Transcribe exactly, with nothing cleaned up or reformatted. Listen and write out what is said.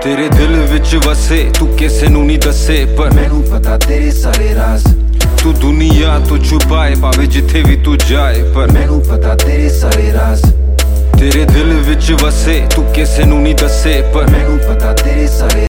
तेरे दिल विच वसे तू किसे नू नहीं दसे, पर मैनू पता तेरे सारे राज। तू दुनिया तो छुपाए भावे जिथे भी तू जाए, पर मैनू पता तेरे सारे राज। तेरे दिल विच वसे तू किसे नू नहीं दसे, पर मैनू पता तेरे सारे